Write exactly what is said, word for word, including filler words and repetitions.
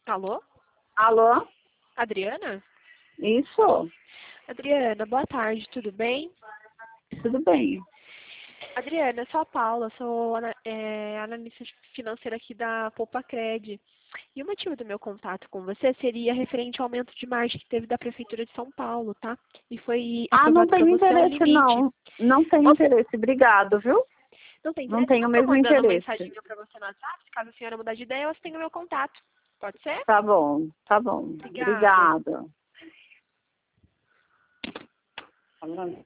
Alô? Alô? Adriana? Isso, Adriana, boa tarde, tudo bem? tudo bem. Adriana, eu sou a Paula, sou ana- é, analista financeira aqui da Poupa-Cred. E o motivo do meu contato com você seria referente ao aumento de margem que teve da Prefeitura de São Paulo, tá? E foi Ah, não aprovado para tenho você um interesse, limite. não. Não tenho Não, interesse, obrigado, viu? não tem Não interesse? tenho o Eu tô mesmo mandando uma interesse. mensagem para você no WhatsApp, caso a senhora mudar de ideia, você tenha o meu contato. Pode ser? Tá bom, tá bom. Obrigada. Obrigada. Falando.